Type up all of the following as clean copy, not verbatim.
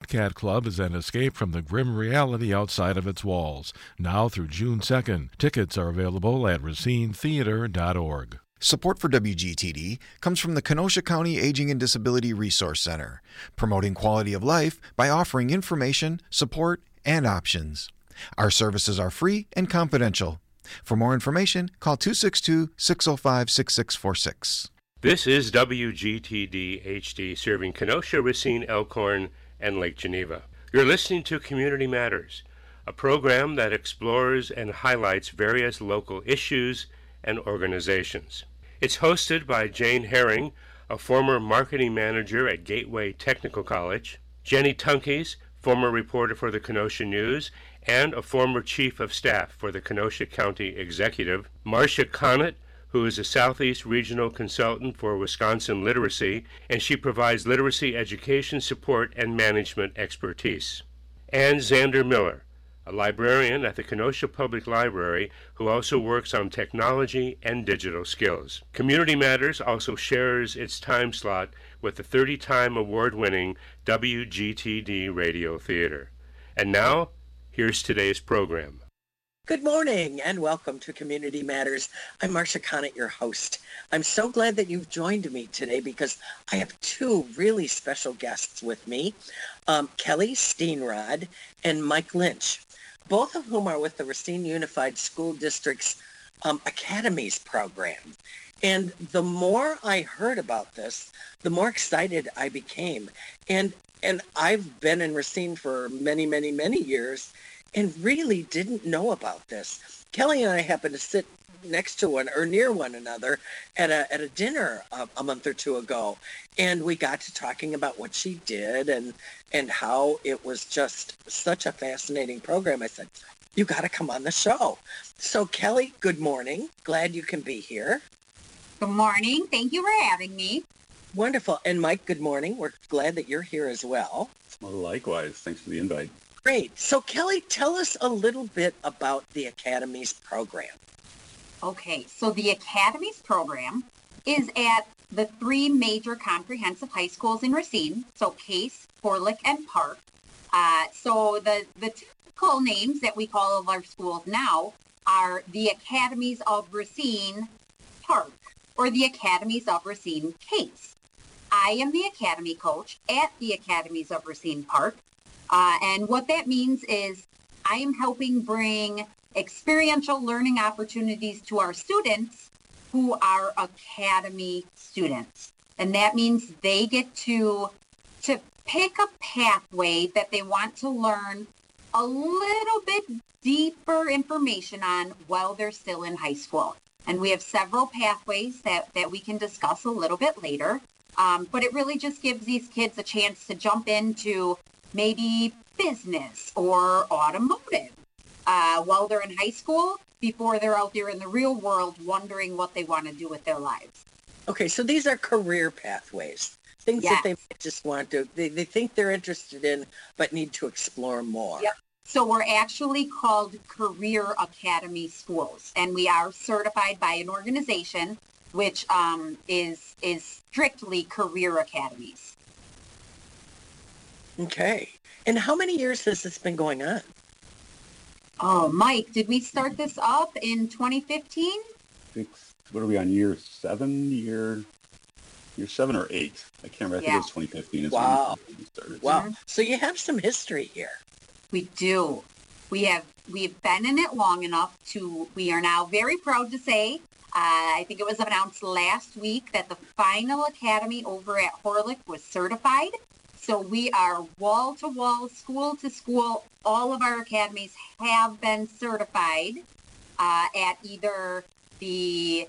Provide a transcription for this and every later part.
Wildcat Club is an escape from the grim reality outside of its walls. Now through June 2nd. Tickets are available at racinetheater.org. Support for WGTD comes from the Kenosha County Aging and Disability Resource Center, promoting quality of life by offering information, support, and options. Our services are free and confidential. For more information, call 262-605-6646. This is WGTD HD, serving Kenosha, Racine, Elkhorn, and Lake Geneva. You're listening to Community Matters, a program that explores and highlights various local issues and organizations. It's hosted by Jane Herring, a former marketing manager at Gateway Technical College, Jenny Tunkeys, former reporter for the Kenosha News, and a former chief of staff for the Kenosha County Executive, Marcia Connett, who is a Southeast Regional Consultant for Wisconsin Literacy, and she provides literacy education support and management expertise, and Xander Miller, a librarian at the Kenosha Public Library who also works on technology and digital skills. Community Matters also shares its time slot with the 30-time award-winning WGTD Radio Theater. And now, here's today's program. Good morning and welcome to Community Matters. I'm Marcia Connett, your host. I'm so glad that you've joined me today because I have two really special guests with me, Kelly Steenrod and Mike Lynch, both of whom are with the Racine Unified School District's Academies program. And the more I heard about this, the more excited I became. And I've been in Racine for many, many, many years and really didn't know about this. Kelly and I happened to sit next to one or near one another at a dinner a month or two ago, and we got to talking about what she did and how it was just such a fascinating program. I said, you got to come on the show. So Kelly, good morning. Glad you can be here. Good morning. Thank you for having me. Wonderful. And Mike, good morning. We're glad that you're here as well. Well, likewise. Thanks for the invite. Great. So Kelly, tell us a little bit about the Academies program. Okay, so the Academies program is at the three major comprehensive high schools in Racine, so Case, Horlick, and Park. So the typical names that we call all of our schools now are the Academies of Racine Park or the Academies of Racine Case. I am the Academy coach at the Academies of Racine Park. And what that means is I am helping bring experiential learning opportunities to our students who are Academy students. And that means they get to pick a pathway that they want to learn a little bit deeper information on while they're still in high school. And we have several pathways that we can discuss a little bit later. But it really just gives these kids a chance to jump into maybe business or automotive while they're in high school before they're out there in the real world wondering what they want to do with their lives. Okay, so these are career pathways, things that they just want to, they think they're interested in but need to explore more. Yep. So we're actually called Career Academy Schools, and we are certified by an organization which is strictly career academies. Okay. And how many years has this been going on? Oh, Mike, did we start this up in 2015? I think, what are we on, year 7 or 8? I can't remember. I think it was 2015 is wow. when we started. Wow. So you have some history here. We do. We've been in it long enough we are now very proud to say, I think it was announced last week that the final academy over at Horlick was certified. So we are wall-to-wall, school-to-school. All of our academies have been certified at either the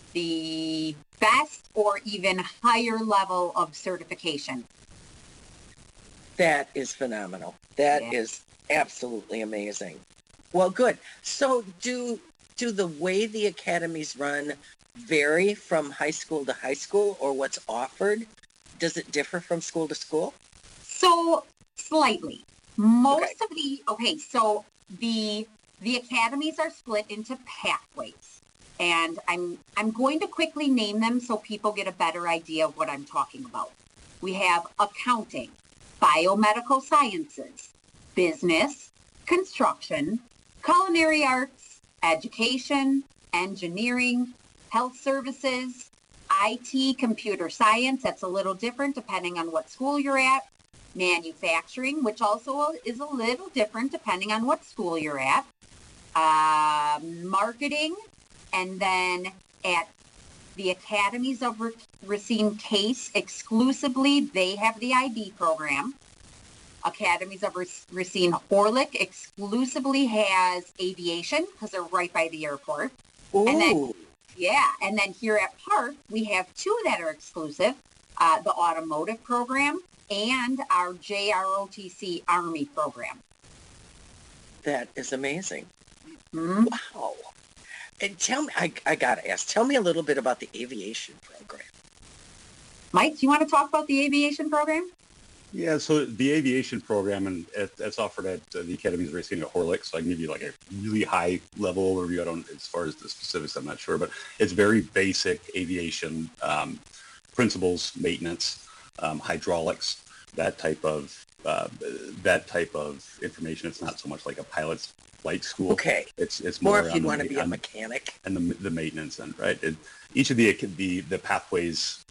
best or even higher level of certification. That is phenomenal. That is absolutely amazing. Well, good. So do the way the academies run vary from high school to high school, or what's offered? Does it differ from school to school? So slightly. So the academies are split into pathways, and I'm going to quickly name them so people get a better idea of what I'm talking about. We have accounting, biomedical sciences, business, construction, culinary arts, education, engineering, health services, IT, computer science, that's a little different depending on what school you're at, manufacturing, which also is a little different depending on what school you're at, marketing, and then at the Academies of Racine Case exclusively, they have the IB program. Academies of Racine Horlick exclusively has aviation because they're right by the airport. Ooh. And then here at Park, we have two that are exclusive, the automotive program and our JROTC Army program. That is amazing. Mm-hmm. Wow. And tell me, I gotta ask, tell me a little bit about the aviation program. Mike, do you want to talk about the aviation program? Yeah, so the aviation program, and it's offered at the Academies of Racing at Horlick, so I can give you like a really high level overview. I don't, as far as the specifics, I'm not sure, but it's very basic aviation principles, maintenance, hydraulics, that type of information. It's not so much like a pilot's flight school. Okay. It's more more if you'd want to be a mechanic. And the maintenance end, right? Each of the pathways,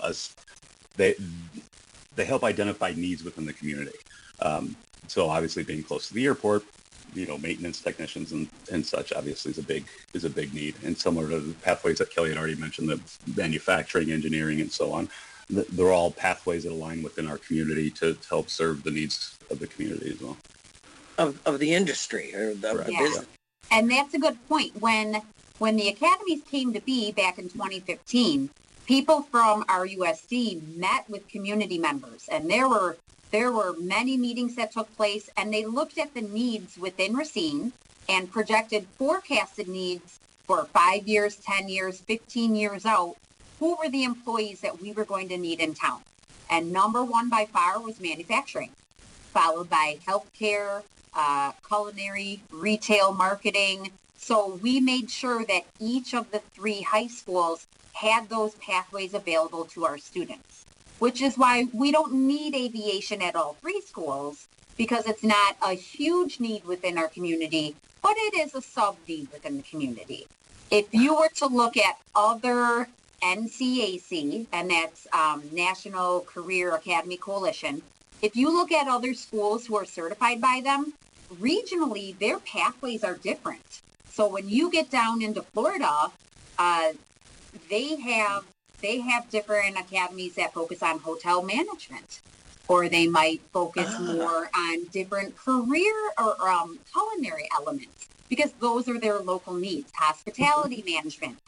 they help identify needs within the community. So obviously being close to the airport, maintenance technicians and such obviously is a big need. And similar to the pathways that Kelly had already mentioned, the manufacturing, engineering, and so on, they're all pathways that align within our community to help serve the needs of the community as well. Of the industry or the business. And that's a good point. When the academies came to be back in 2015, people from RUSD met with community members, and there were many meetings that took place, and they looked at the needs within Racine and projected forecasted needs for 5 years, 10 years, 15 years out. Who were the employees that we were going to need in town? And number one by far was manufacturing, followed by healthcare, culinary, retail, marketing. So we made sure that each of the three high schools had those pathways available to our students, which is why we don't need aviation at all three schools, because it's not a huge need within our community, but it is a sub-need within the community. If you were to look at other NCAC, and that's National Career Academy Coalition, if you look at other schools who are certified by them, regionally, their pathways are different. So when you get down into Florida, they have different academies that focus on hotel management, or they might focus more on different career or culinary elements, because those are their local needs. Hospitality management.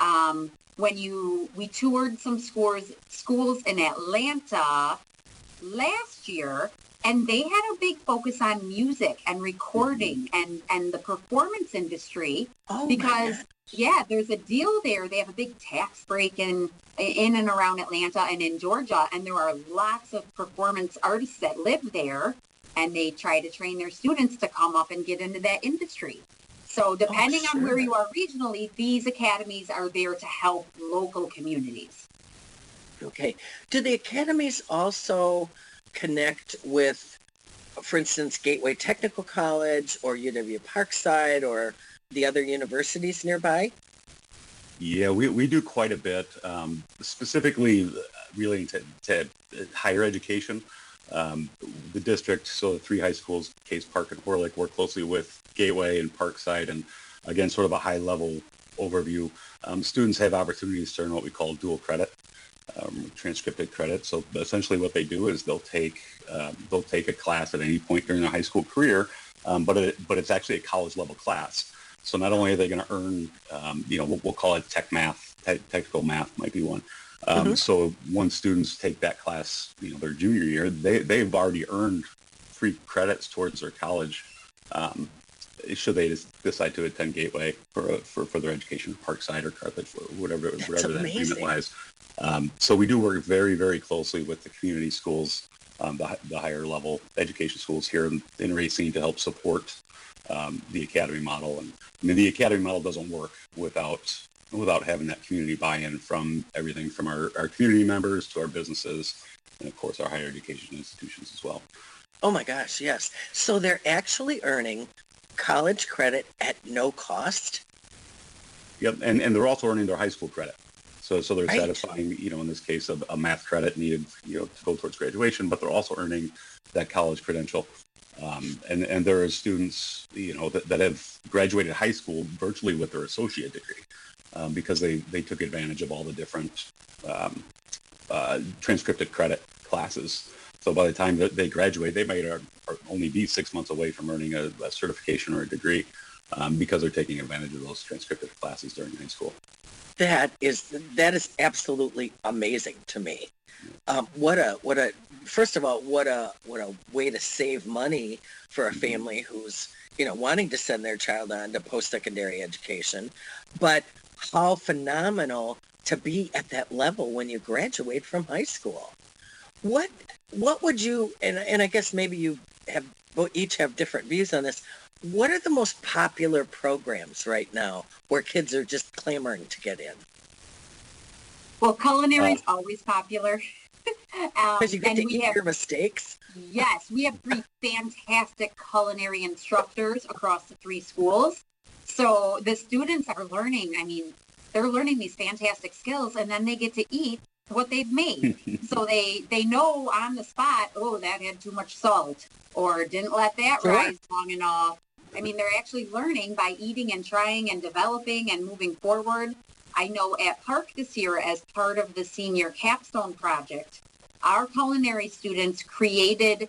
We toured some schools in Atlanta last year, and they had a big focus on music and recording and the performance industry, because there's a deal there. They have a big tax break in and around Atlanta and in Georgia, and there are lots of performance artists that live there, and they try to train their students to come up and get into that industry. So depending on where you are regionally, these academies are there to help local communities. Okay. Do the academies also connect with, for instance, Gateway Technical College or UW Parkside or the other universities nearby? Yeah, we do quite a bit, specifically relating to higher education. The district, so the three high schools, Case, Park, and Horlick, work closely with Gateway and Parkside, and again, sort of a high-level overview. Students have opportunities to earn what we call dual credit, transcripted credit. So essentially what they do is they'll take a class at any point during their high school career, but it's actually a college-level class. So not only are they going to earn, we'll call it technical math might be one. So once students take that class, their junior year, they've already earned free credits towards their college. Should they decide to attend Gateway for further education, Parkside or Carthage, whatever that agreement lies. So we do work very, very closely with the community schools, the higher level education schools here in Racine to help support the academy model. And I mean, the academy model doesn't work without having that community buy-in from everything from our community members to our businesses and of course our higher education institutions as well. Oh my gosh, yes. So they're actually earning college credit at no cost? Yep, and they're also earning their high school credit. So they're Right. satisfying, in this case, a math credit needed, to go towards graduation, but they're also earning that college credential. And there are students, that have graduated high school virtually with their associate degree because they took advantage of all the different transcripted credit classes. So by the time that they graduate, they might only be 6 months away from earning a certification or a degree because they're taking advantage of those transcripted classes during high school. That is absolutely amazing to me. First of all, what a way to save money for a family who's, wanting to send their child on to post-secondary education. But how phenomenal to be at that level when you graduate from high school. What would you, and I guess maybe you each have different views on this. What are the most popular programs right now where kids are just clamoring to get in? Well, culinary is always popular. Because you get to eat your mistakes. Yes, we have 3 fantastic culinary instructors across the 3 schools. So the students are learning, they're learning these fantastic skills, and then they get to eat what they've made. So they know on the spot, oh, that had too much salt, or didn't let that rise long enough. They're actually learning by eating and trying and developing and moving forward. I know at Park this year, as part of the senior capstone project, our culinary students created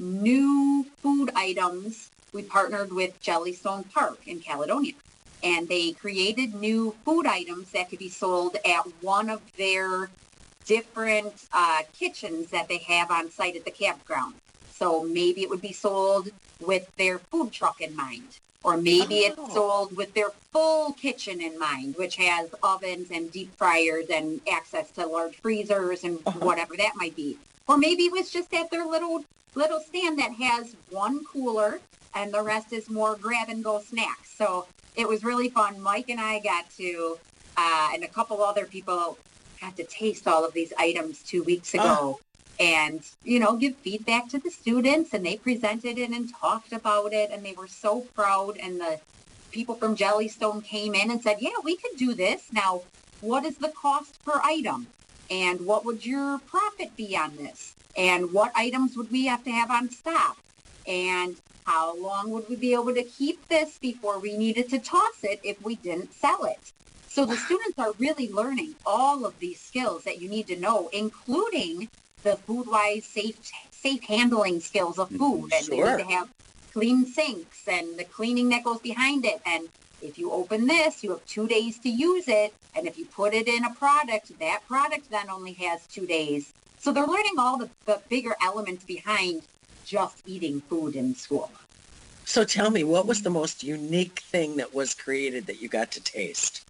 new food items. We partnered with Jellystone Park in Caledonia, and they created new food items that could be sold at one of their different kitchens that they have on site at the campground. So maybe it would be sold with their food truck in mind, or maybe it's sold with their full kitchen in mind, which has ovens and deep fryers and access to large freezers and whatever that might be. Or maybe it was just at their little stand that has one cooler and the rest is more grab and go snacks. So it was really fun. Mike and I got to, and a couple other people got to taste all of these items 2 weeks ago. And, give feedback to the students, and they presented it and talked about it, and they were so proud. And the people from Jellystone came in and said, yeah, we could do this. Now, what is the cost per item? And what would your profit be on this? And what items would we have to have on stock? And how long would we be able to keep this before we needed to toss it if we didn't sell it? So the students are really learning all of these skills that you need to know, including the food-wise safe handling skills of food. And they need to have clean sinks and the cleaning that goes behind it. And if you open this, you have 2 days to use it. And if you put it in a product, that product then only has 2 days. So they're learning all the bigger elements behind just eating food in school. So tell me, what was the most unique thing that was created that you got to taste?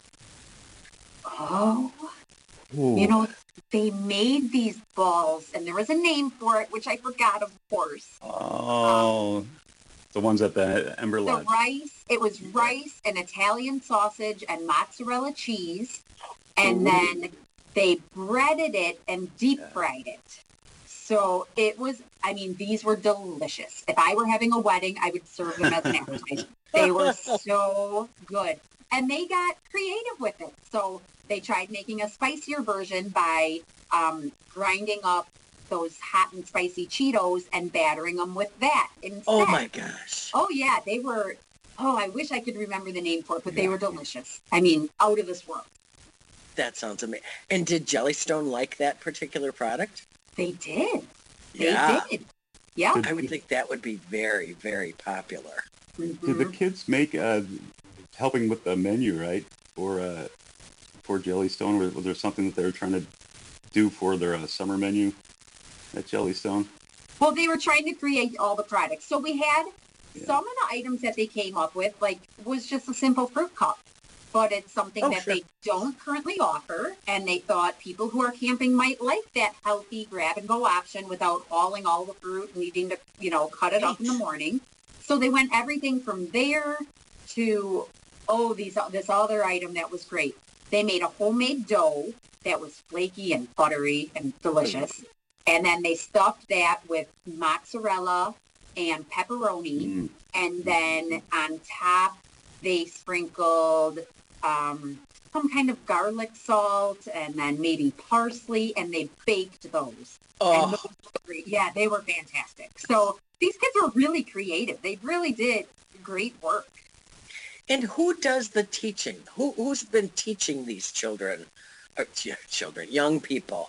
They made these balls, and there was a name for it, which I forgot, of course. The ones at the Ember Lodge. It was rice and Italian sausage and mozzarella cheese, and then they breaded it and deep fried it. So it was, these were delicious. If I were having a wedding, I would serve them as an appetizer. They were so good. And they got creative with it. So they tried making a spicier version by grinding up those hot and spicy Cheetos and battering them with that instead. Oh, my gosh. Oh, yeah. They were, I wish I could remember the name for it, but they were delicious. Out of this world. That sounds amazing. And did Jellystone like that particular product? They did. Yeah. They did. Yeah. I would think that would be very, very popular. Mm-hmm. Did the kids make helping with the menu, right? For Jellystone, was there something that they were trying to do for their summer menu at Jellystone? Well, they were trying to create all the products. So we had some of the items that they came up with, was just a simple fruit cup. But it's something that they don't currently offer. And they thought people who are camping might like that healthy grab-and-go option without hauling all the fruit and needing to, cut it up in the morning. So they went everything from there to, this other item that was great. They made a homemade dough that was flaky and buttery and delicious. And then they stuffed that with mozzarella and pepperoni. And then on top, they sprinkled some kind of garlic salt and then maybe parsley, and they baked those. Oh. And they were fantastic. So these kids were really creative. They really did great work. And who does the teaching? Who's been teaching these children, young people,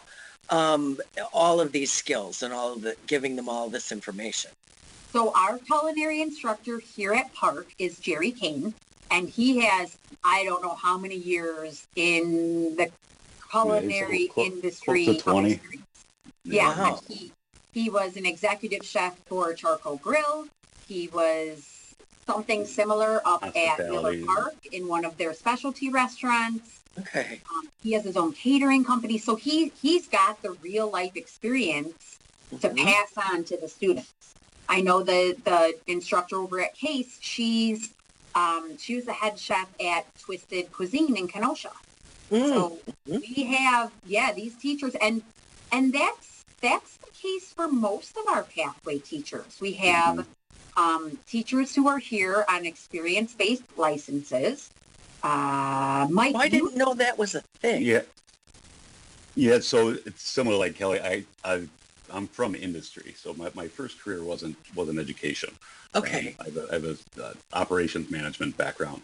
all of these skills and giving them all this information? So our culinary instructor here at Park is Jerry Kane, and he has, I don't know how many years in the culinary industry. Close to 20. Yeah, Wow. he was an executive chef for Charcoal Grill. He was something similar up at Miller Park in one of their specialty restaurants. Okay. He has his own catering company. So he's got the real life experience to pass on to the students. I know the instructor over at Case, she was the head chef at Twisted Cuisine in Kenosha. So we have, these teachers, and that's the case for most of our pathway teachers. We have teachers who are here on experience-based licenses. Mike, I didn't know that was a thing. Yeah. So it's similar, like Kelly. I'm from industry, so my first career wasn't education. Okay. I have a operations management background.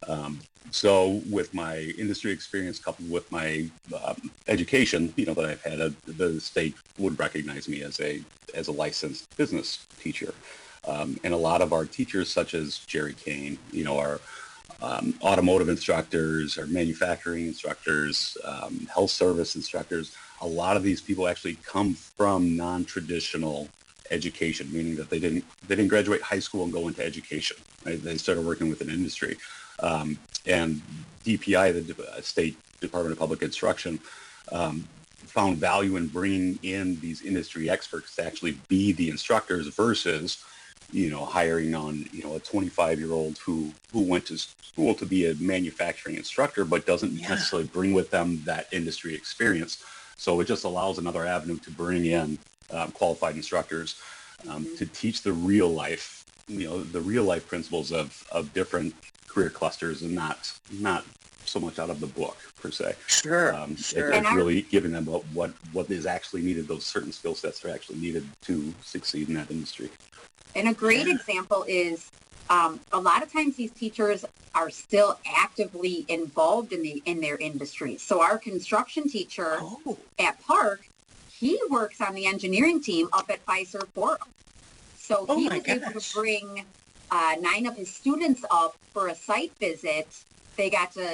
So with my industry experience coupled with my education, that I've had, the state would recognize me as a licensed business teacher. And a lot of our teachers, such as Jerry Kane, our automotive instructors, our manufacturing instructors, health service instructors, a lot of these people actually come from non-traditional education, meaning that they didn't graduate high school and go into education. Right? They started working with an industry. And DPI, the State Department of Public Instruction, found value in bringing in these industry experts to actually be the instructors versus, hiring on, a 25-year-old who went to school to be a manufacturing instructor, but doesn't necessarily bring with them that industry experience. So it just allows another avenue to bring in qualified instructors to teach the real life, the real life principles of different career clusters, and not so much out of the book per se. Sure. It's really giving them what is actually needed, those certain skill sets are actually needed to succeed in that industry. And a great example is a lot of times these teachers are still actively involved in their industry. So our construction teacher at Park, he works on the engineering team up at Fiserv Forum. So he was able to bring 9 of his students up for a site visit. They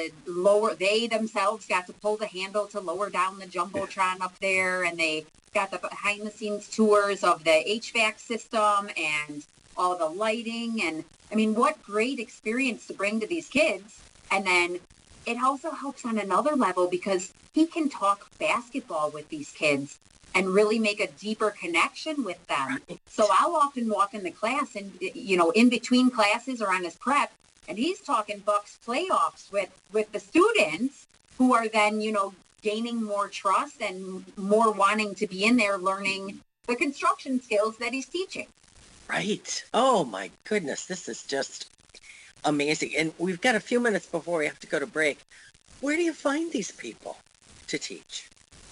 themselves got to pull the handle to lower down the Jumbotron up there, and they got the behind the scenes tours of the HVAC system and all the lighting. And I mean, what great experience to bring to these kids. And then it also helps on another level because he can talk basketball with these kids and really make a deeper connection with them. So I'll often walk in the class and, in between classes or on his prep, and he's talking Bucks playoffs with the students who are then, gaining more trust and more wanting to be in there learning the construction skills that he's teaching. Right. Oh, my goodness. This is just amazing. And we've got a few minutes before we have to go to break. Where do you find these people to teach?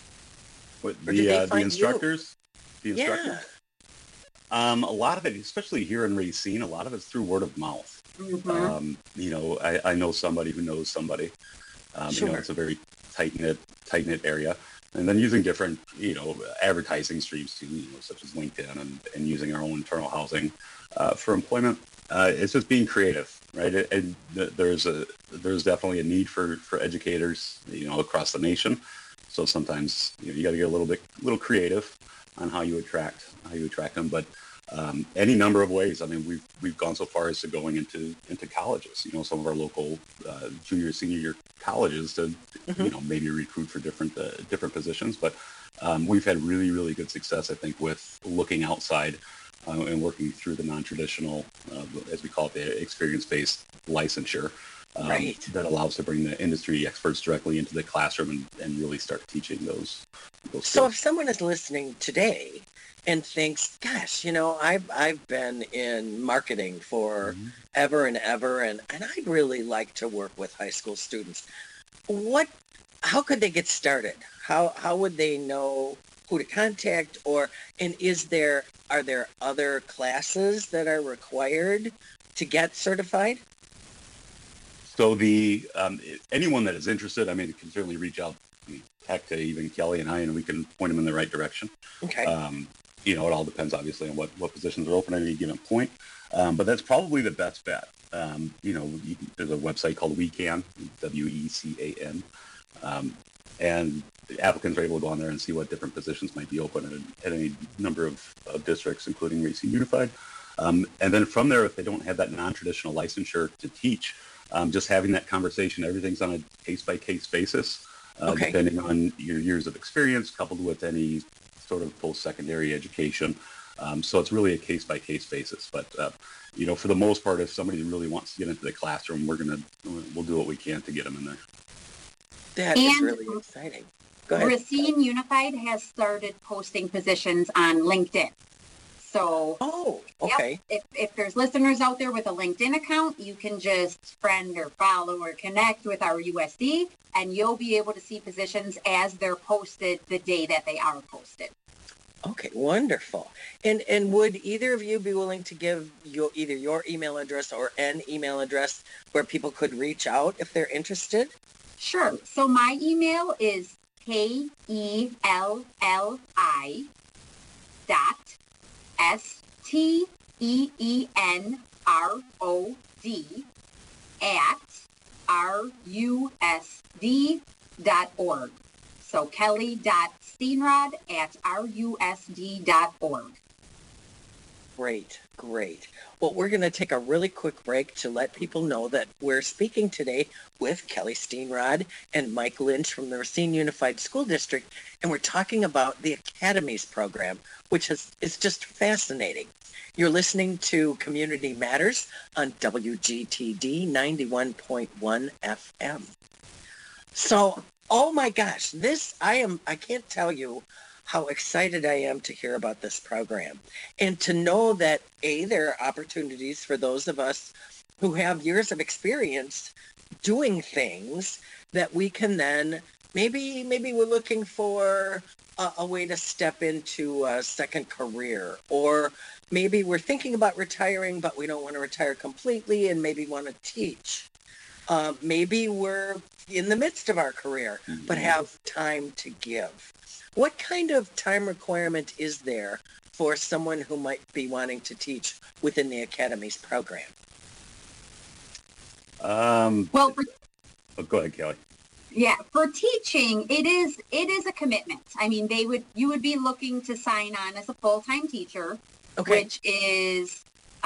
The instructors? The instructors? Yeah. A lot of it, especially here in Racine, a lot of it's through word of mouth. I know somebody who knows somebody. Sure. It's a very tight-knit area. And then using different, advertising streams too, such as LinkedIn and using our own internal housing for employment. It's just being creative, right? And there's definitely a need for educators, across the nation. So sometimes you got to get a little creative on how you attract them. But any number of ways. I mean, we've gone so far as to going into colleges. Some of our local junior, senior year colleges to maybe recruit for different positions. But we've had really, really good success, I think, with looking outside and working through the non-traditional, as we call it, the experience-based licensure. Right. that allows to bring the industry experts directly into the classroom and really start teaching those So skills. if someone is listening today and thinks, gosh, I've been in marketing for ever and ever, and I'd really like to work with high school students, how could they get started? How would they know who to contact, and are there other classes that are required to get certified? So anyone that is interested, can certainly reach out, heck, to even Kelly and I, and we can point them in the right direction. Okay. It all depends, obviously, on what positions are open at any given point. But that's probably the best bet. There's a website called WeCan, WECAN, and applicants are able to go on there and see what different positions might be open at any number of districts, including Racine Unified. And then from there, if they don't have that non-traditional licensure to teach, just having that conversation, everything's on a case-by-case basis, depending on your years of experience, coupled with any sort of post-secondary education. So it's really a case-by-case basis. But, for the most part, if somebody really wants to get into the classroom, we'll do what we can to get them in there. That is really exciting. Go ahead. Racine Unified has started posting positions on LinkedIn. So, okay. Yep, if there's listeners out there with a LinkedIn account, you can just friend or follow or connect with our USD, and you'll be able to see positions as they're posted the day that they are posted. Okay, wonderful. And would either of you be willing to give either your email address or an email address where people could reach out if they're interested? Sure. So my email is KELLI STENROD@RUSD.org. So kelly.steenrod@rusd.org. Great. Well, we're going to take a really quick break to let people know that we're speaking today with Kelly Steenrod and Mike Lynch from the Racine Unified School District, and we're talking about the Academies program, which is just fascinating. You're listening to Community Matters on WGTD 91.1 FM. So, oh my gosh, I can't tell you how excited I am to hear about this program and to know that, there are opportunities for those of us who have years of experience doing things that we can then, maybe we're looking for a way to step into a second career, or maybe we're thinking about retiring, but we don't want to retire completely and maybe want to teach. Maybe we're in the midst of our career, but have time to give. What kind of time requirement is there for someone who might be wanting to teach within the Academies program? Well, go ahead, Kelly. Yeah, for teaching, it is a commitment. I mean, you would be looking to sign on as a full-time teacher, which is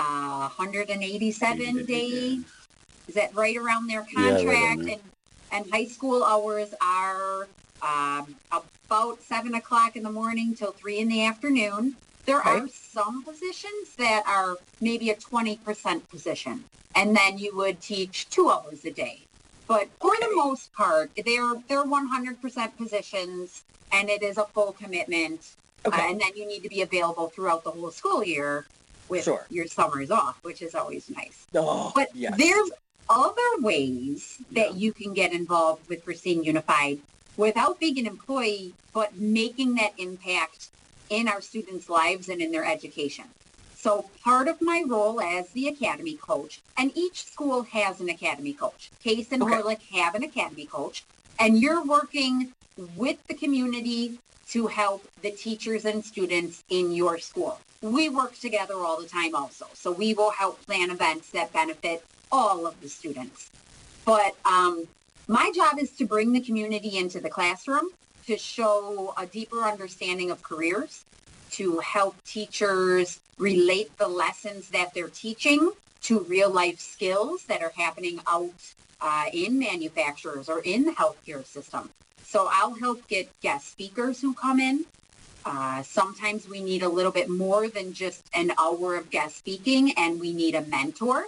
187 days. Is that right around their contract? Yeah, right. And high school hours are about 7 o'clock in the morning till 3 in the afternoon. There are some positions that are maybe a 20% position, and then you would teach 2 hours a day. But for the most part, they're 100% positions, and it is a full commitment. And then you need to be available throughout the whole school year with your summers off, which is always nice. But there's other ways that you can get involved with Racine Unified without being an employee, but making that impact in our students' lives and in their education. So part of my role as the academy coach, and each school has an academy coach. Case and Horlick have an academy coach, and you're working with the community to help the teachers and students in your school. We work together all the time also, so we will help plan events that benefit all of the students. But my job is to bring the community into the classroom, to show a deeper understanding of careers, to help teachers relate the lessons that they're teaching to real life skills that are happening out in manufacturers or in the healthcare system. So I'll help get guest speakers who come in. Sometimes we need a little bit more than just an hour of guest speaking, and we need a mentor.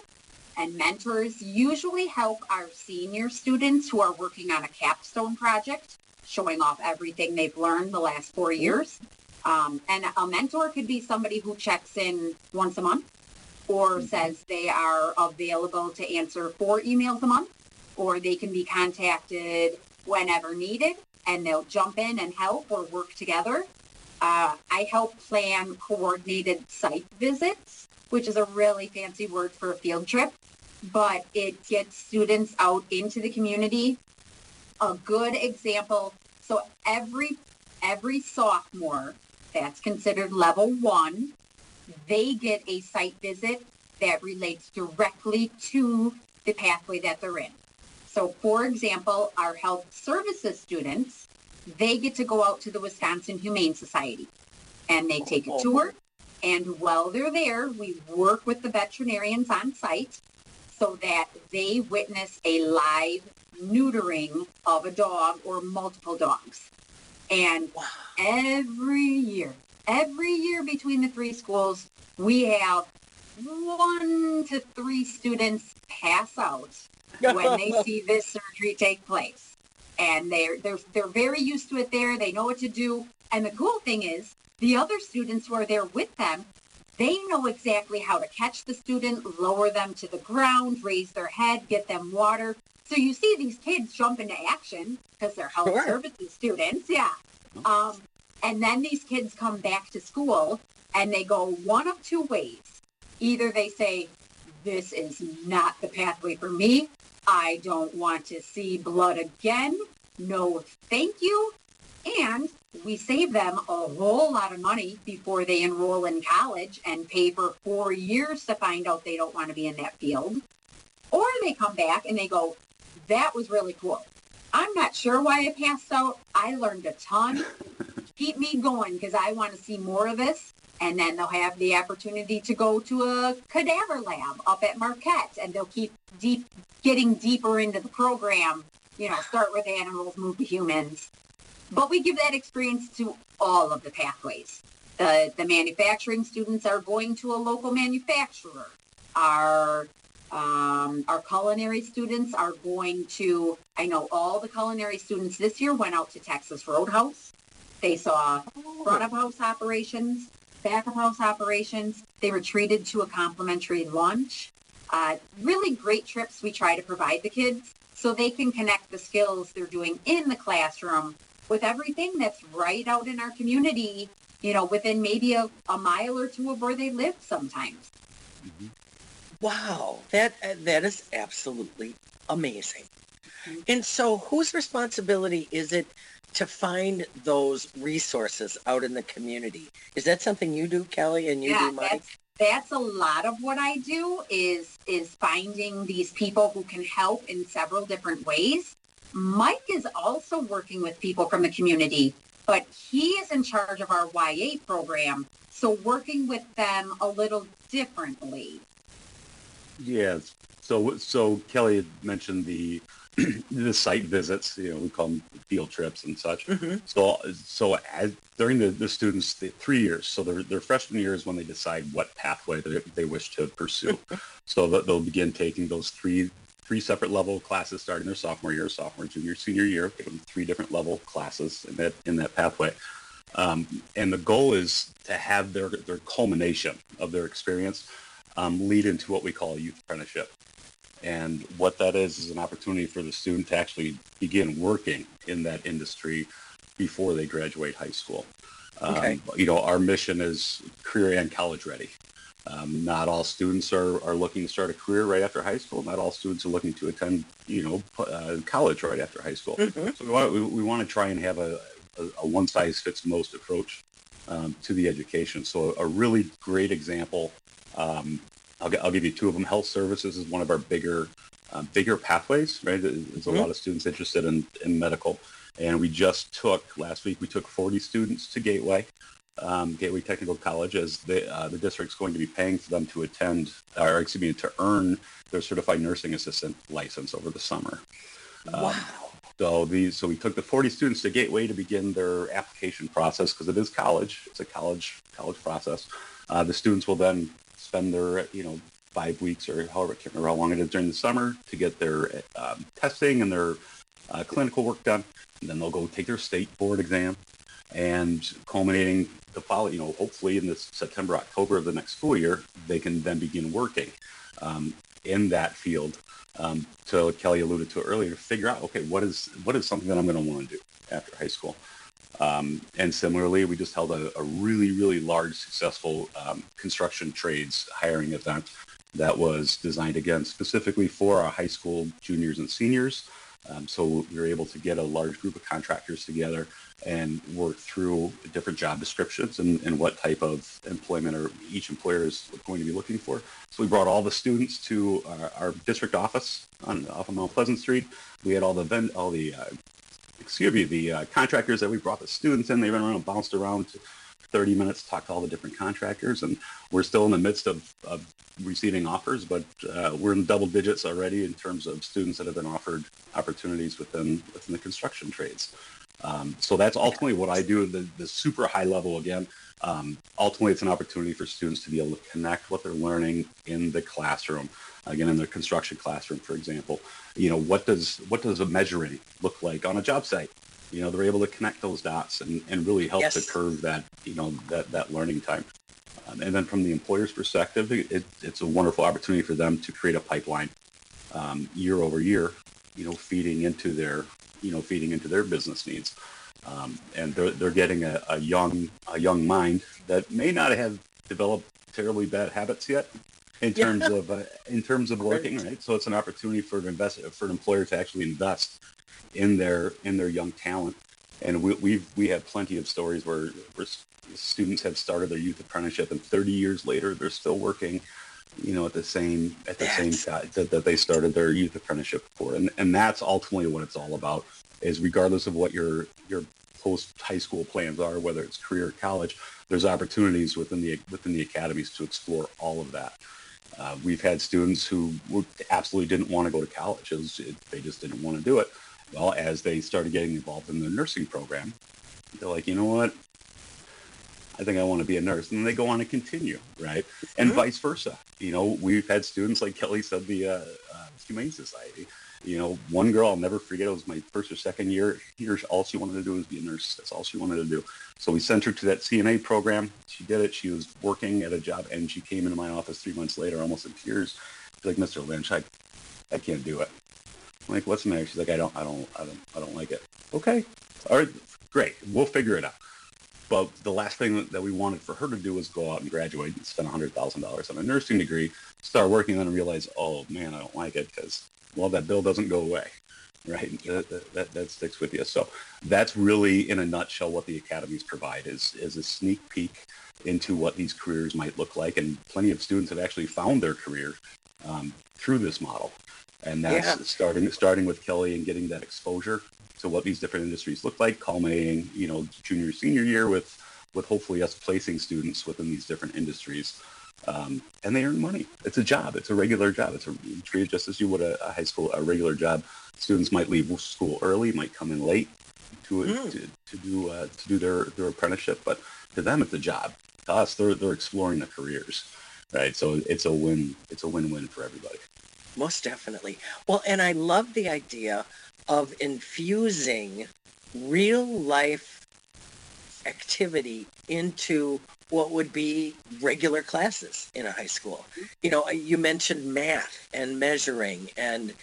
and mentors usually help our senior students who are working on a capstone project, showing off everything they've learned the last 4 years. And a mentor could be somebody who checks in once a month or says they are available to answer 4 emails a month, or they can be contacted whenever needed and they'll jump in and help or work together. I help plan coordinated site visits, which is a really fancy word for a field trip, but it gets students out into the community. A good example, so every sophomore that's considered level 1, they get a site visit that relates directly to the pathway that they're in. So for example, our health services students, they get to go out to the Wisconsin Humane Society and they take a tour. And while they're there, we work with the veterinarians on site so that they witness a live neutering of a dog or multiple dogs. And every year between the 3 schools, we have 1 to 3 students pass out when they see this surgery take place. And they're very used to it there. They know what to do. And the cool thing is, the other students who are there with them, they know exactly how to catch the student, lower them to the ground, raise their head, get them water. So you see these kids jump into action because they're health services students. Yeah. And then these kids come back to school and they go one of 2 ways. Either they say, this is not the pathway for me. I don't want to see blood again. No, thank you. And we save them a whole lot of money before they enroll in college and pay for 4 years to find out they don't want to be in that field. Or they come back and they go, that was really cool. I'm not sure why I passed out. I learned a ton. Keep me going because I want to see more of this. And then they'll have the opportunity to go to a cadaver lab up at Marquette, and they'll keep getting deeper into the program, start with animals, move to humans. But we give that experience to all of the pathways. The manufacturing students are going to a local manufacturer. Our culinary students are going to, I know all the culinary students this year went out to Texas Roadhouse. They saw front of house operations, back of house operations. They were treated to a complimentary lunch. Really great trips we try to provide the kids so they can connect the skills they're doing in the classroom with everything that's right out in our community, within maybe a mile or 2 of where they live sometimes. Mm-hmm. Wow, that is absolutely amazing. Mm-hmm. And so whose responsibility is it to find those resources out in the community? Is that something you do, Kelly, and you do, Mike? That's a lot of what I do is finding these people who can help in several different ways. Mike is also working with people from the community, but he is in charge of our YA program, so working with them a little differently. Yeah. So Kelly had mentioned the site visits, we call them field trips and such. Mm-hmm. So as during the students, the 3 years, so their freshman year is when they decide what pathway they wish to pursue. So they'll begin taking those three separate level classes starting their sophomore, junior, senior year. Give them 3 different level classes in that pathway. And the goal is to have their culmination of their experience lead into what we call a youth apprenticeship. And what that is an opportunity for the student to actually begin working in that industry before they graduate high school. Okay. Our mission is career and college ready. Not all students are looking to start a career right after high school. Not all students are looking to attend, college right after high school. Mm-hmm. So we want to try and have a one-size-fits-most approach to the education. So a really great example, I'll give you 2 of them. Health services is one of our bigger pathways, right? There's a lot of students interested in medical. And last week, we took 40 students to Gateway Technical College, as the district's going to be paying for them to to earn their certified nursing assistant license over the summer. Wow. So we took the 40 students to Gateway to begin their application process because it is college. It's a college process. The students will then spend their 5 weeks or however, I can't remember how long it is during the summer to get their testing and their clinical work done. And then they'll go take their state board exam, and culminating the following, hopefully in this September, October of the next school year, they can then begin working in that field. So Kelly alluded to it earlier, to figure out, okay, what is something that I'm going to want to do after high school? And similarly, we just held a really, really large, successful construction trades hiring event that was designed, again, specifically for our high school juniors and seniors. So we were able to get a large group of contractors together and work through different job descriptions and what type of employment or each employer is going to be looking for. So we brought all the students to our district office off of Mount Pleasant Street. We had the contractors that we brought the students in. They ran around and bounced around 30 minutes, talked to all the different contractors, and we're still in the midst of receiving offers, but we're in double digits already in terms of students that have been offered opportunities within the construction trades. So that's ultimately what I do, the super high level again. Ultimately, it's an opportunity for students to be able to connect what they're learning in the classroom. Again, in their construction classroom, for example, what does a measuring look like on a job site? They're able to connect those dots and really help to curve that, that learning time. And then from the employer's perspective, it's a wonderful opportunity for them to create a pipeline year over year, feeding into their business needs. And they're getting a young mind that may not have developed terribly bad habits yet in terms of working, right? So it's an opportunity for an employer to actually invest in their young talent. And we have plenty of stories where students have started their youth apprenticeship, and 30 years later they're still working, at the same time that they started their youth apprenticeship for. And that's ultimately what it's all about. Is regardless of what your post high school plans are, whether it's career or college, there's opportunities within the academies to explore all of that. We've had students who absolutely didn't want to go to college. They just didn't want to do it. Well, as they started getting involved in the nursing program, they're like, you know what? I think I want to be a nurse. And then they go on and continue, right? And vice versa. We've had students, like Kelly said, the Humane Society. One girl, I'll never forget, it was my first or second year here. All she wanted to do was be a nurse. That's all she wanted to do. So we sent her to that CNA program. She did it. She was working at a job, and she came into my office 3 months later, almost in tears. She's like, Mr. Lynch, I can't do it. I'm like, what's the matter? She's like, I don't like it. Okay. All right. Great. We'll figure it out. But the last thing that we wanted for her to do was go out and graduate and spend $100,000 on a nursing degree, start working on it and realize, oh man, I don't like it because, well, that bill doesn't go away, right? That sticks with you. So that's really, in a nutshell, what the academies provide is a sneak peek into what these careers might look like. And plenty of students have actually found their career through this model. And that's starting with Kelly and getting that exposure to what these different industries look like, culminating, junior, senior year with hopefully us placing students within these different industries. And they earn money. It's a job. It's a regular job. It's treated just as you would a regular job. Students might leave school early, might come in late to do their apprenticeship, but to them it's a job. To us, they're exploring the careers, right? So it's a win-win for everybody. Most definitely. Well, and I love the idea of infusing real life activity into what would be regular classes in a high school. You mentioned math and measuring and,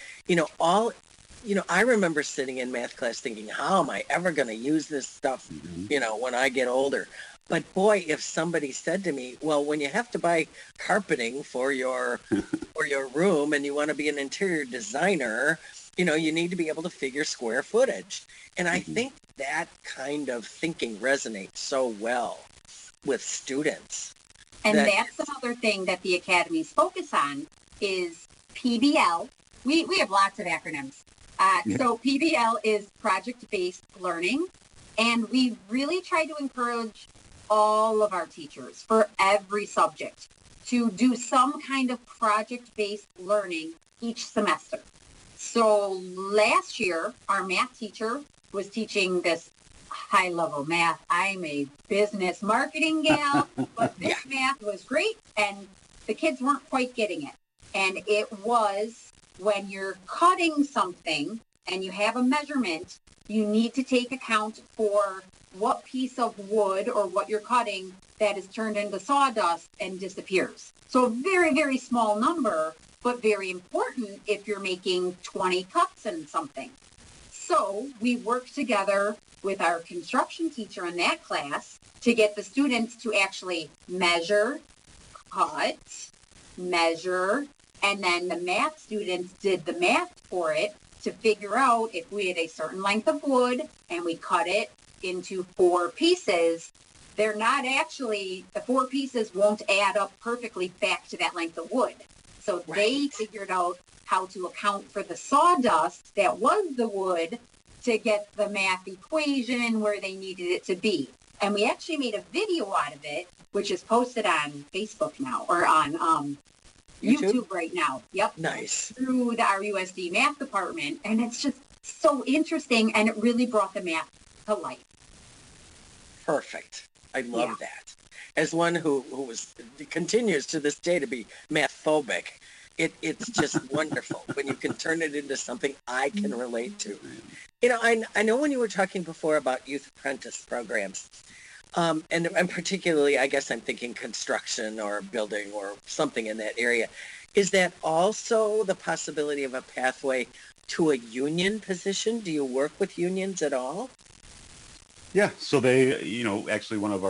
I remember sitting in math class thinking, how am I ever going to use this stuff, when I get older? But boy, if somebody said to me, well, when you have to buy carpeting for your room and you want to be an interior designer, you need to be able to figure square footage. And I think that kind of thinking resonates so well with students. And that's another thing that the academies focus on is PBL. We have lots of acronyms. So PBL is project-based learning. And we really try to encourage all of our teachers for every subject to do some kind of project-based learning each semester. So last year, our math teacher was teaching this high-level math. I'm a business marketing gal, but this math was great. And the kids weren't quite getting it. And it was when you're cutting something and you have a measurement, you need to take account for what piece of wood or what you're cutting that is turned into sawdust and disappears. So a very, very small number, but very important if you're making 20 cuts in something. So we worked together with our construction teacher in that class to get the students to actually measure, cut, measure, and then the math students did the math for it to figure out if we had a certain length of wood and we cut it into 4 pieces, they're not actually, the 4 pieces won't add up perfectly back to that length of wood. So they figured out how to account for the sawdust that was the wood to get the math equation where they needed it to be. And we actually made a video out of it, which is posted on Facebook now, or on YouTube right now. Yep. Nice. Through the RUSD math department. And it's just so interesting, and it really brought the math to life. Perfect. I love that. As one who continues to this day to be math phobic, it's just wonderful when you can turn it into something I can relate to. You know, I know when you were talking before about youth apprentice programs, and particularly, I guess I'm thinking construction or building or something in that area. Is that also the possibility of a pathway to a union position? Do you work with unions at all? Yeah, so they, actually one of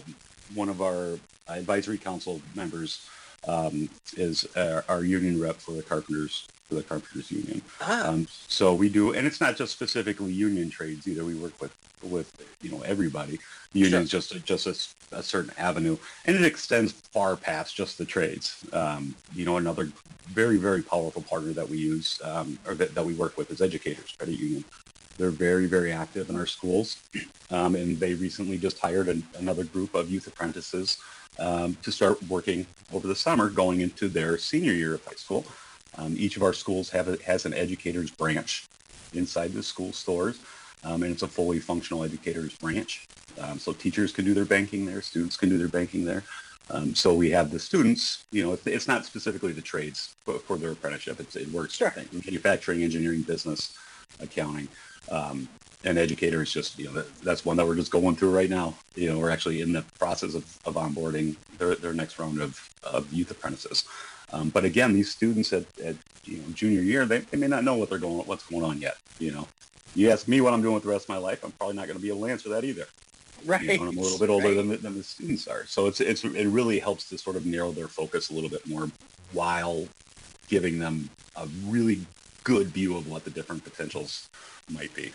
our advisory council members is our union rep for the Carpenters Union. So we do, and it's not just specifically union trades either. We work with everybody. The union is just a certain avenue, and it extends far past just the trades. Another very, very powerful partner that we use or that we work with is Educators Credit Union. They're very, very active in our schools, and they recently just hired another group of youth apprentices to start working over the summer going into their senior year of high school. Each of our schools has an educators branch inside the school stores, and it's a fully functional educators branch. So teachers can do their banking there, students can do their banking there. So we have the students, it's not specifically the trades for their apprenticeship. It works for manufacturing, engineering, business, accounting. And educators just, that's one that we're just going through right now. We're actually in the process of onboarding their next round of youth apprentices. But again, these students at junior year, they may not know what's going on yet. You ask me what I'm doing with the rest of my life, I'm probably not going to be able to answer that either. Right. I'm a little bit older than the students are. So it really helps to sort of narrow their focus a little bit more while giving them a really good view of what the different potentials might be.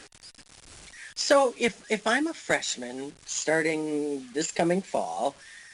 So if I'm a freshman starting this coming fall,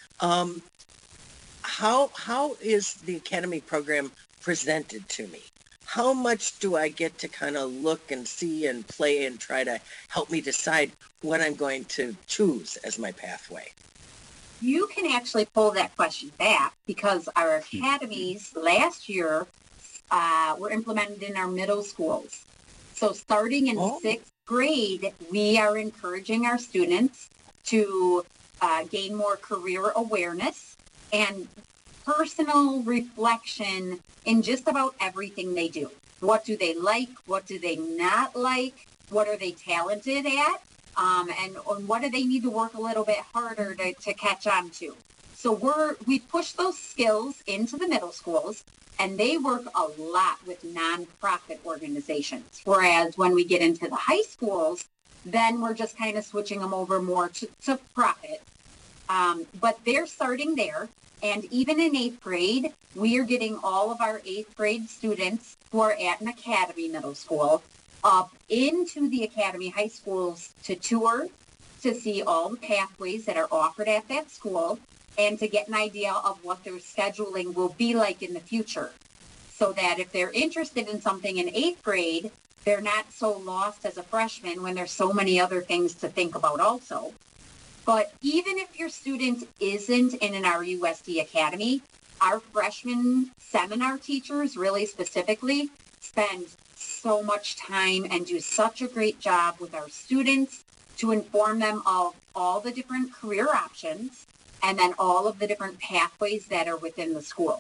how is the Academy program presented to me? How much do I get to kind of look and see and play and try to help me decide what I'm going to choose as my pathway? You can actually pull that question back because our academies last year were implemented in our middle schools. So starting in 6th grade, we are encouraging our students to gain more career awareness and personal reflection in just about everything they do. What do they like? What do they not like? What are they talented at? And what do they need to work a little bit harder to catch on to? So we push those skills into the middle schools, and they work a lot with nonprofit organizations. Whereas when we get into the high schools, then we're just kind of switching them over more to profit. But they're starting there. And even in 8th grade, we are getting all of our 8th grade students who are at an academy middle school up into the academy high schools to tour, to see all the pathways that are offered at that school, and to get an idea of what their scheduling will be like in the future. So that if they're interested in something in 8th grade, they're not so lost as a freshman when there's so many other things to think about also. But even if your student isn't in an RUSD academy, our freshman seminar teachers really specifically spend so much time and do such a great job with our students to inform them of all the different career options and then all of the different pathways that are within the school.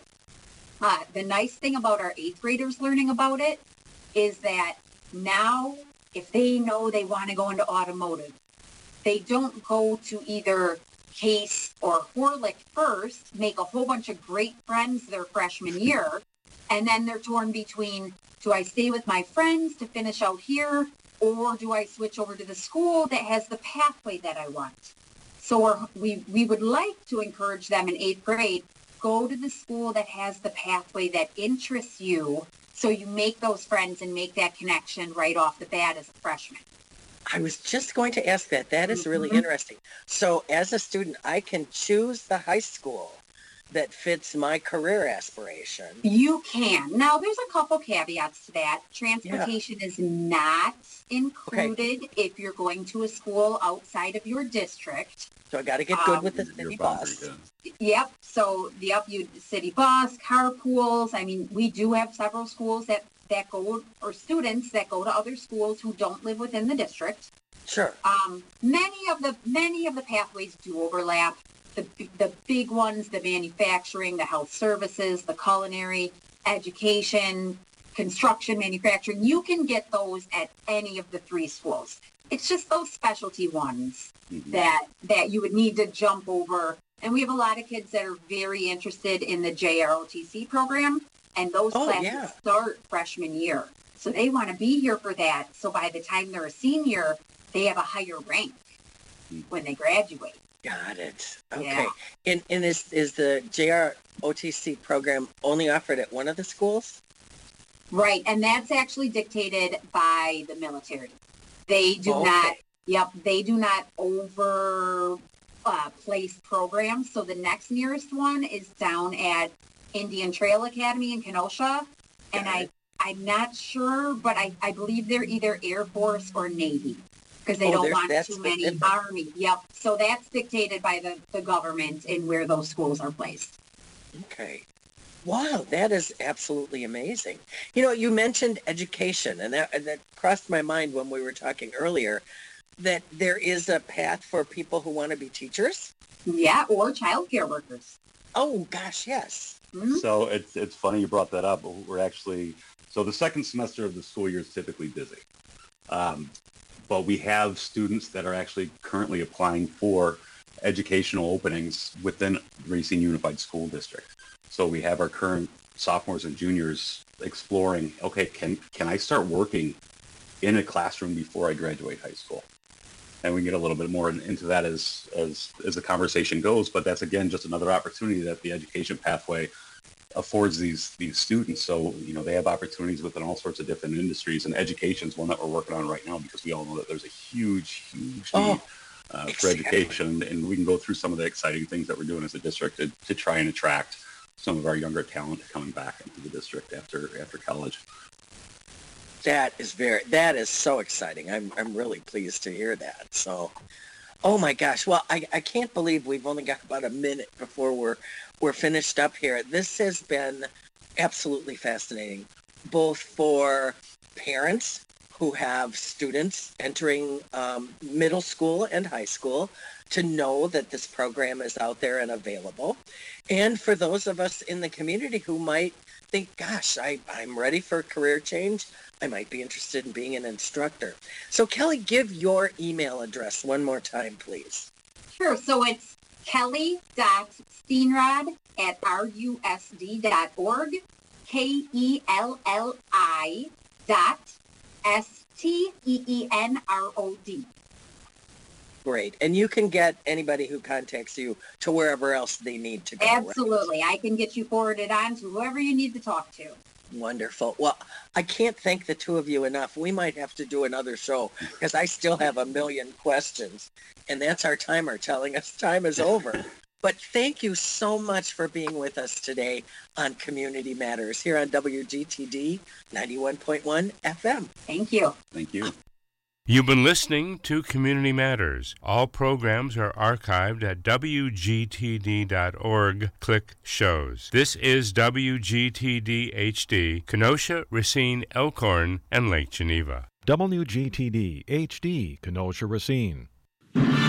The nice thing about our 8th graders learning about it is that now if they know they want to go into automotive, they don't go to either Case or Horlick first, make a whole bunch of great friends their freshman year, and then they're torn between, do I stay with my friends to finish out here, or do I switch over to the school that has the pathway that I want? So we would like to encourage them in 8th grade, go to the school that has the pathway that interests you, so you make those friends and make that connection right off the bat as a freshman. I was just going to ask that. That is really interesting. So as a student, I can choose the high school that fits my career aspiration. You can. Now, there's a couple caveats to that. Transportation is not included if you're going to a school outside of your district. So I got to get good with the city bus. Yep. So city bus, carpools. I mean, we do have several schools that go, or students that go to other schools who don't live within the district. Sure. Many of the pathways do overlap. The big ones, the manufacturing, the health services, the culinary, education, construction, manufacturing, you can get those at any of the 3 schools. It's just those specialty ones that you would need to jump over. And we have a lot of kids that are very interested in the JROTC program, and those classes start freshman year. So they want to be here for that. So by the time they're a senior, they have a higher rank when they graduate. Got it. Okay. Yeah. And is the JROTC program only offered at one of the schools? Right. And that's actually dictated by the military. They do they do not over place programs. So the next nearest one is down at Indian Trail Academy in Kenosha. And I'm not sure, but I believe they're either Air Force or Navy, because they don't want too many Army. Yep. So that's dictated by the government and where those schools are placed. Okay. Wow, that is absolutely amazing. You know, you mentioned education, and that crossed my mind when we were talking earlier, that there is a path for people who want to be teachers? Yeah, or child care workers. Oh, gosh, yes. Mm-hmm. So it's funny you brought that up. So the second semester of the school year is typically busy. But we have students that are actually currently applying for educational openings within Racine Unified School District. So we have our current sophomores and juniors exploring, okay, can I start working in a classroom before I graduate high school? And we can get a little bit more into that as the conversation goes. But that's, again, just another opportunity that the education pathway affords these students. So, they have opportunities within all sorts of different industries, and education is one that we're working on right now, because we all know that there's a huge need for education, and we can go through some of the exciting things that we're doing as a district to try and attract some of our younger talent coming back into the district after college. That is so exciting. I'm really pleased to hear that. So, oh my gosh. Well, I can't believe we've only got about a minute before we're finished up here. This has been absolutely fascinating, both for parents who have students entering middle school and high school to know that this program is out there and available, and for those of us in the community who might think, gosh, I'm ready for a career change. I might be interested in being an instructor. So Kelly, give your email address one more time, please. Sure. So it's kelly.steenrod@rusd.org, KELLI.STEENROD. Great. And you can get anybody who contacts you to wherever else they need to go. Absolutely. Right? I can get you forwarded on to whoever you need to talk to. Wonderful. Well, I can't thank the two of you enough. We might have to do another show, because I still have a million questions, and that's our timer telling us time is over. But thank you so much for being with us today on Community Matters here on WGTD 91.1 FM. Thank you. Thank you. You've been listening to Community Matters. All programs are archived at WGTD.org. Click Shows. This is WGTD HD, Kenosha, Racine, Elkhorn, and Lake Geneva. WGTD HD, Kenosha, Racine.